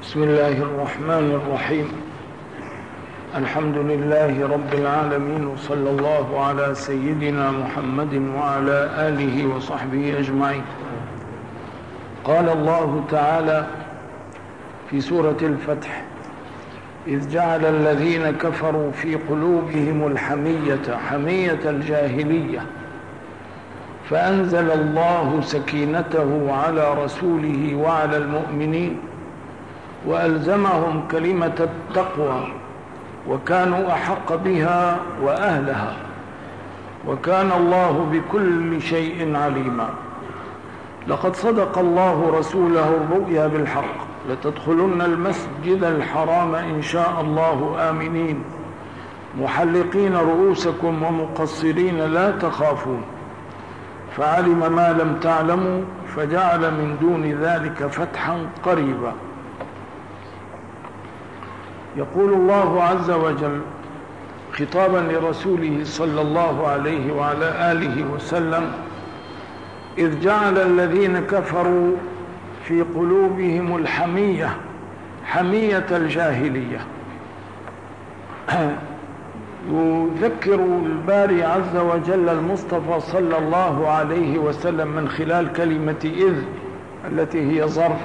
بسم الله الرحمن الرحيم. الحمد لله رب العالمين، وصلى الله على سيدنا محمد وعلى آله وصحبه أجمعين. قال الله تعالى في سورة الفتح: إذ جعل الذين كفروا في قلوبهم الحمية حمية الجاهلية فأنزل الله سكينته على رسوله وعلى المؤمنين وألزمهم كلمة التقوى وكانوا أحق بها وأهلها وكان الله بكل شيء عليما. لقد صدق الله رسوله الرؤيا بالحق: لتدخلن المسجد الحرام إن شاء الله آمنين محلقين رؤوسكم ومقصرين لا تخافون فعلم ما لم تعلموا فجعل من دون ذلك فتحا قريبا. يقول الله عز وجل خطابا لرسوله صلى الله عليه وعلى آله وسلم: إذ جعل الذين كفروا في قلوبهم الحمية حمية الجاهلية. يذكر الباري عز وجل المصطفى صلى الله عليه وسلم من خلال كلمة إذ التي هي ظرف،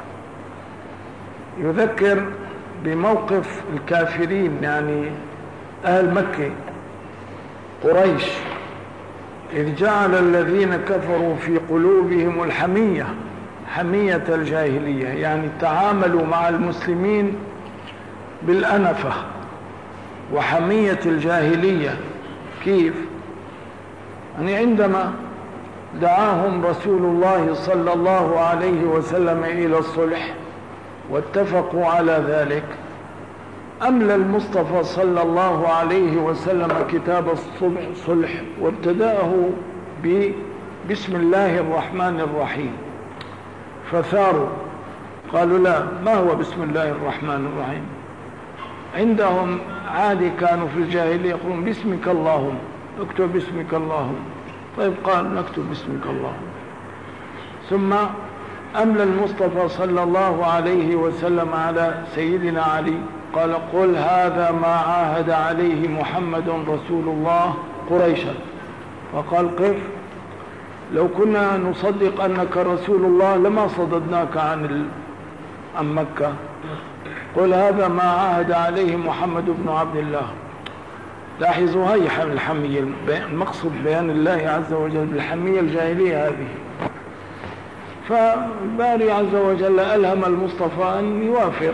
يذكر بموقف الكافرين، يعني أهل مكة قريش. إذ جعل الذين كفروا في قلوبهم الحمية حمية الجاهلية، يعني تعاملوا مع المسلمين بالأنفة وحمية الجاهلية. كيف؟ يعني عندما دعاهم رسول الله صلى الله عليه وسلم إلى الصلح واتفقوا على ذلك، أملى المصطفى صلى الله عليه وسلم كتاب الصلح وابتدأه بسم الله الرحمن الرحيم، فثاروا قالوا: لا، ما هو بسم الله الرحمن الرحيم؟ عندهم عادي كانوا في الجاهلية يقولون باسمك اللهم، اكتب باسمك اللهم. طيب، قال نكتب باسمك اللهم. ثم أملى المصطفى صلى الله عليه وسلم على سيدنا علي قال: قل هذا ما عاهد عليه محمد رسول الله قريشا. فقال: قف، لو كنا نصدق أنك رسول الله لما صددناك عن مكة. قل هذا ما عاهد عليه محمد بن عبد الله. لاحظوا هاي الحمية، المقصود بيان الله عز وجل بالحمية الجاهلية هذه. فالباري عز وجل ألهم المصطفى أن يوافق،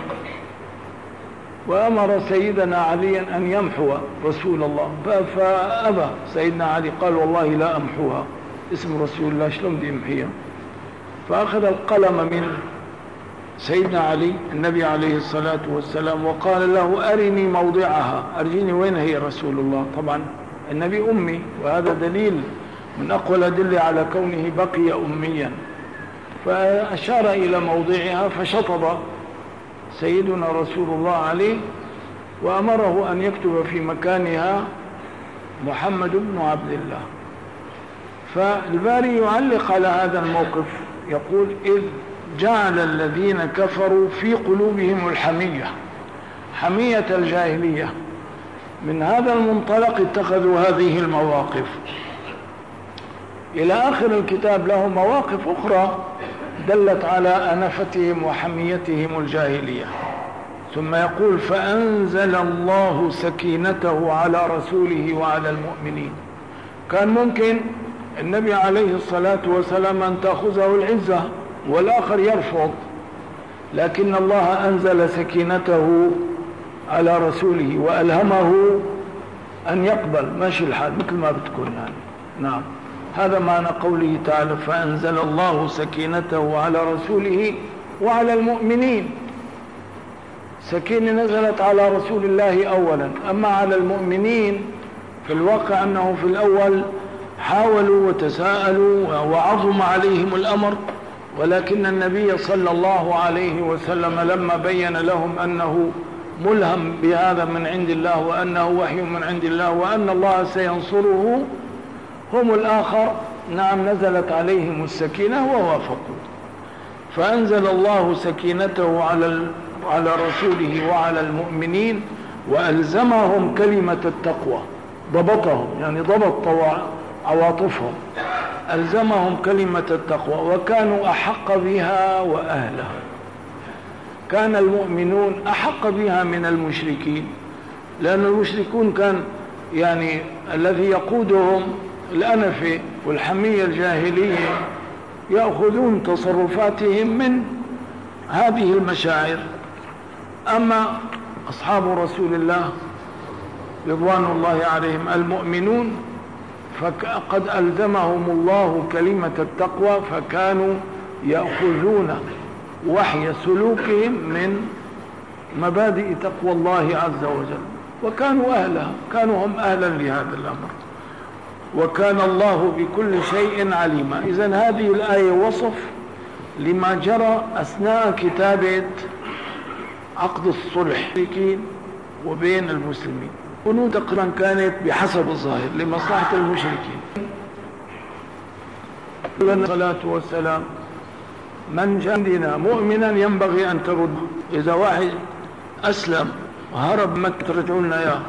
وأمر سيدنا عليا أن يمحو رسول الله، فأبى سيدنا علي، قال: والله لا أمحوها، اسم رسول الله شلون بدي أمحيها؟ فأخذ القلم من سيدنا علي النبي عليه الصلاة والسلام وقال له: أرني موضعها، أرجيني وين هي رسول الله. طبعا النبي أمي، وهذا دليل من أقوى الأدلة على كونه بقي أميا. فأشار إلى موضعها فشطب سيدنا رسول الله عليه وأمره أن يكتب في مكانها محمد بن عبد الله. فالباري يعلق على هذا الموقف يقول: إذ جعل الذين كفروا في قلوبهم الحمية حمية الجاهلية. من هذا المنطلق اتخذوا هذه المواقف. إلى آخر الكتاب له مواقف أخرى دلت على أنفتهم وحميتهم الجاهلية. ثم يقول: فأنزل الله سكينته على رسوله وعلى المؤمنين. كان ممكن النبي عليه الصلاة والسلام أن تأخذه العزة والآخر يرفض، لكن الله أنزل سكينته على رسوله وألهمه أن يقبل، ماشي الحال مثل ما بتكون يعني. نعم، هذا معنى قوله تعالى: فأنزل الله سكينته على رسوله وعلى المؤمنين. سكينة نزلت على رسول الله أولا، أما على المؤمنين في الواقع أنه في الأول حاولوا وتساءلوا وعظم عليهم الأمر، ولكن النبي صلى الله عليه وسلم لما بين لهم أنه ملهم بهذا من عند الله وأنه وحي من عند الله وأن الله سينصره هم الآخر، نعم، نزلت عليهم السكينة ووافقوا. فأنزل الله سكينته على على رسوله وعلى المؤمنين وألزمهم كلمة التقوى، ضبطهم يعني ضبط عواطفهم، ألزمهم كلمة التقوى وكانوا أحق بها وأهلها. كان المؤمنون أحق بها من المشركين، لأن المشركون كان يعني الذي يقودهم الأنفة والحمية الجاهلية، يأخذون تصرفاتهم من هذه المشاعر. أما أصحاب رسول الله رضوان الله عليهم المؤمنون فقد ألزمهم الله كلمة التقوى، فكانوا يأخذون وحي سلوكهم من مبادئ تقوى الله عز وجل، وكانوا أهلها، كانوا هم أهلا لهذا الأمر، وكان الله بكل شيء عليما. إذن هذه الآية وصف لما جرى أثناء كتابة عقد الصلح وبين المسلمين، بنود تقريبا كانت بحسب الظاهر لمصلحة المشركين. الصلاة والسلام من جندنا مؤمنا ينبغي أن ترد، إذا واحد أسلم وهرب مكة ترجعوا لنا إياه.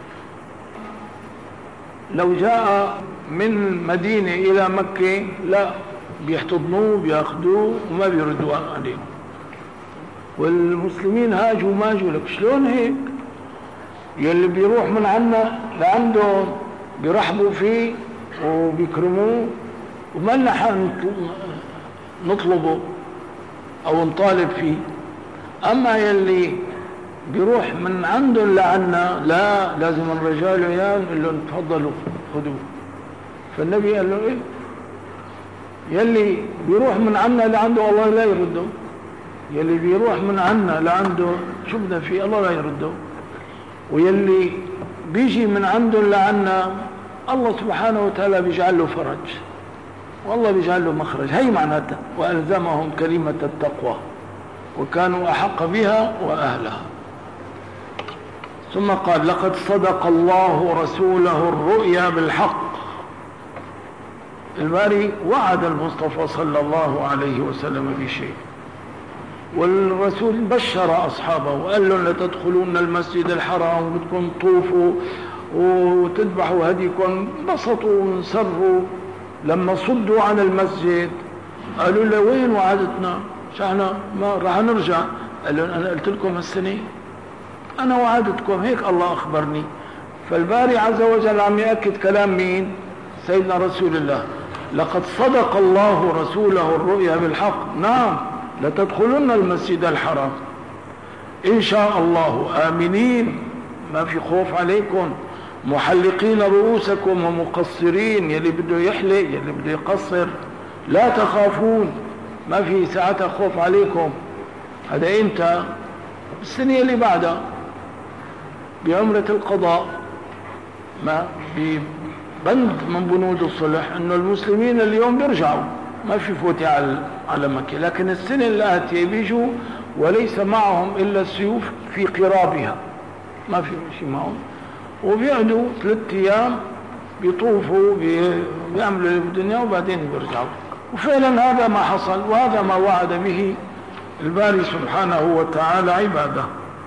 لو جاء من مدينة إلى مكة لا بيحتضنوه بياخدوه وما بيردوا عليه. والمسلمين هاجوا ماجوا لك شلون هيك؟ يلي بيروح من عنا لعندهم بيرحبوا فيه وبيكرموه وما لنا نطلبه او نطالب فيه. اما يلي بيروح من عندهم لعنا لا، لازم الرجال وياه نقول لهم تفضلوا خذوه. فالنبي قال له ايه؟ يلي بيروح من عنا لعنده الله لا يرده، يلي بيروح من عنا لعنده شو بدنا فيه الله لا يرده، ويلي بيجي من عنده لعنا الله سبحانه وتعالى بيجعل له فرج، والله بيجعل له مخرج. هي معناتها وألزمهم كلمة التقوى وكانوا أحق بها وأهلها. ثم قال لقد صدق الله رسوله الرؤيا بالحق. الباري وعد المصطفى صلى الله عليه وسلم بشيء، والرسول بشر أصحابه وقال لهم لتدخلون المسجد الحرام وبدكم تطوفوا وتذبحوا هديكم. انبسطوا وانسروا لما صدوا عن المسجد، قالوا له وين وعدتنا؟ شحنا ما راح نرجع. قال لهم أنا قلت لكم السنة، أنا وعدتكم هيك الله أخبرني. فالباري عز وجل عم يأكد كلام مين؟ سيدنا رسول الله. لقد صدق الله رسوله الرؤيا بالحق. نعم لتدخلن المسجد الحرام إن شاء الله آمنين، ما في خوف عليكم، محلقين رؤوسكم ومقصرين، يلي بده يحلق يلي بده يقصر، لا تخافون، ما في ساعتها خوف عليكم. هذا امتى؟ السنة اللي بعدها بعمرة القضاء. ما بند من بنود الصلح انه المسلمين اليوم بيرجعوا، ما في فوتي على مكة، لكن السنة الآتية بيجوا وليس معهم إلا السيوف في قرابها، ما في شيء معهم، وبيقعدوا 3 أيام بيطوفوا بيعملوا اللي بالدنيا وبعدين بيرجعوا. وفعلا هذا ما حصل، وهذا ما وعد به الباري سبحانه وتعالى عباده.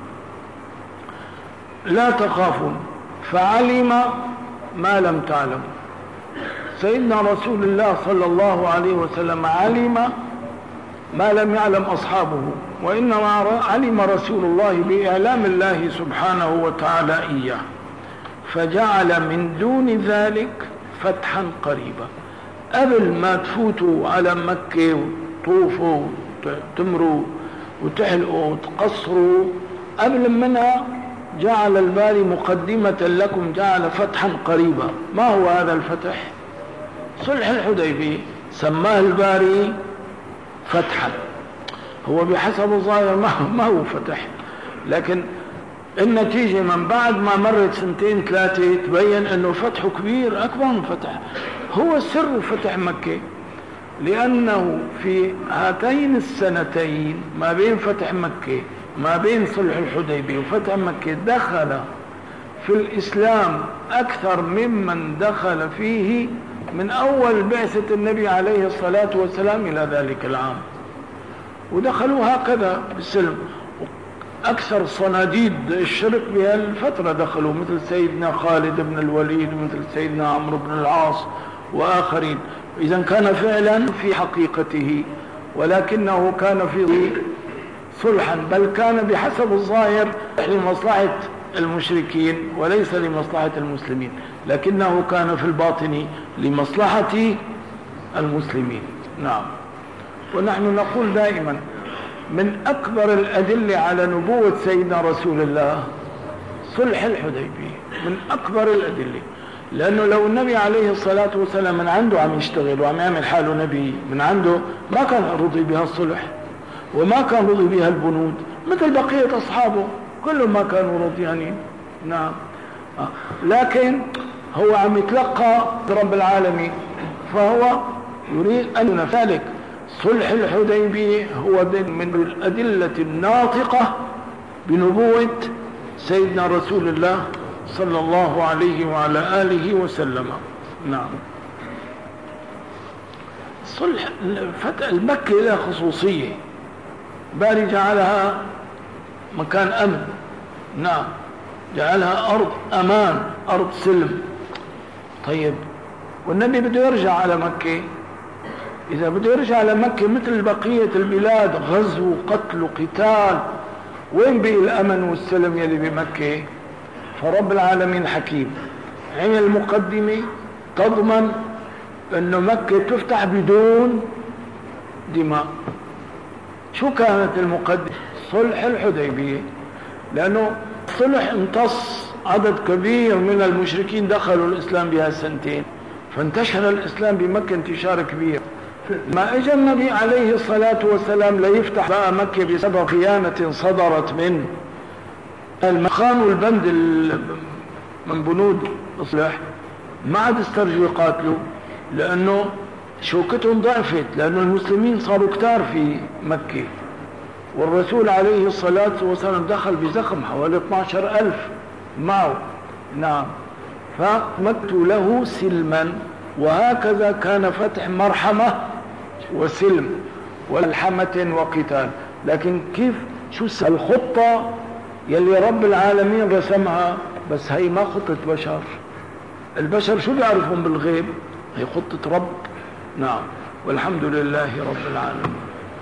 لا تخافون فعلم ما لم تعلم. سيدنا رسول الله صلى الله عليه وسلم علم ما لم يعلم أصحابه، وإنما علم رسول الله بإعلام الله سبحانه وتعالى إياه، فجعل من دون ذلك فتحا قريبا. قبل ما تفوتوا على مكة وتطوفوا وتمروا وتحلقوا وتقصروا، قبل منها جعل الباري مقدمة لكم، جعل فتحا قريبا. ما هو هذا الفتح؟ صلح الحديبية سماه الباري فتحا. هو بحسب الظاهر ما هو فتح، لكن النتيجة من بعد ما مرت 2 3 تبين انه فتح كبير اكبر من فتح. هو سر فتح مكة، لانه في هاتين السنتين ما بين فتح مكة ما بين صلح الحديبية وفتح مكة دخل في الإسلام أكثر ممن دخل فيه من أول بعثة النبي عليه الصلاة والسلام إلى ذلك العام، ودخلوا هكذا بالسلم. أكثر صناديد الشرك بهالفترة دخلوا، مثل سيدنا خالد بن الوليد ومثل سيدنا عمرو بن العاص وآخرين. إذا كان فعلا في حقيقته، ولكنه كان في صلحا، بل كان بحسب الظاهر لمصلحة المشركين وليس لمصلحة المسلمين، لكنه كان في الباطن لمصلحة المسلمين. نعم. ونحن نقول دائما من أكبر الأدلة على نبوة سيدنا رسول الله صلح الحديبية، من أكبر الأدلة، لأنه لو النبي عليه الصلاة والسلام من عنده عم يشتغل وعم يعمل حاله نبي من عنده، ما كان رضي بها الصلح وما كان رضي بها البنود مثل بقية أصحابه، كلهم ما كانوا رضيانين. نعم. لكن هو عم يتلقى رب العالمين، فهو يريد أن ينفذ. صلح الحديبية هو من الأدلة الناطقة بنبوة سيدنا رسول الله صلى الله عليه وعلى آله وسلم. نعم. صلح فتح المكة لها خصوصية، باري جعلها مكان أمن. نعم. جعلها أرض أمان، أرض سلم. طيب، والنبي بده يرجع على مكة، إذا بده يرجع على مكة مثل بقية البلاد غزو قتل قتال، وين بقي الأمن والسلم يلي بمكة؟ فرب العالمين حكيم، عمل مقدمة تضمن أنه مكة تفتح بدون دماء. شو كانت المقدمة؟ صلح الحديبية، لأنه صلح امتص عدد كبير من المشركين دخلوا الإسلام بها سنتين، فانتشر الإسلام بمكة انتشار كبير. ما اجى النبي عليه الصلاة والسلام ليفتح بقى مكة بسبب خيانة صدرت من المخان والبند من بنود الصلح، ما عاد استرجوا يقاتلوا لأنه شوكتهم ضعفت، لأنه المسلمين صاروا كتار في مكة، والرسول عليه الصلاة والسلام دخل بزخم حوالي 12,000 معه. نعم. فمكتوا له سلما، وهكذا كان فتح مرحمة وسلم والحمة وقتال. لكن كيف؟ شو الخطة يلي رب العالمين رسمها؟ بس هي ما خطة بشر، البشر شو بيعرفون بالغيب؟ هي خطة رب. نعم. والحمد لله رب العالمين.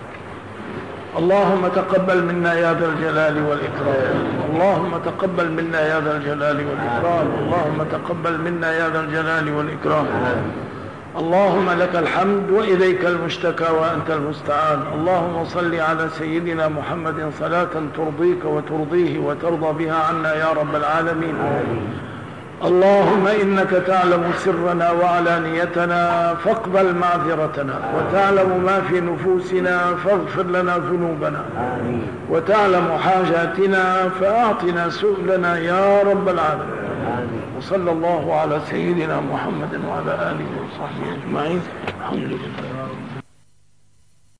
اللهم تقبل منا يا ذا الجلال والإكرام، اللهم تقبل منا يا ذا الجلال والإكرام، اللهم تقبل منا يا ذا الجلال والإكرام. اللهم لك الحمد وإليك المشتكى وأنت المستعان. اللهم صل على سيدنا محمد صلاة ترضيك وترضيه وترضى بها عنا يا رب العالمين. اللهم إنك تعلم سرنا وعلانيتنا فاقبل معذرتنا، وتعلم ما في نفوسنا فاغفر لنا ذنوبنا، وتعلم حاجاتنا فأعطنا سؤلنا يا رب العالمين. وصلى الله على سيدنا محمد وعلى آله وصحبه أجمعين. الحمد لله.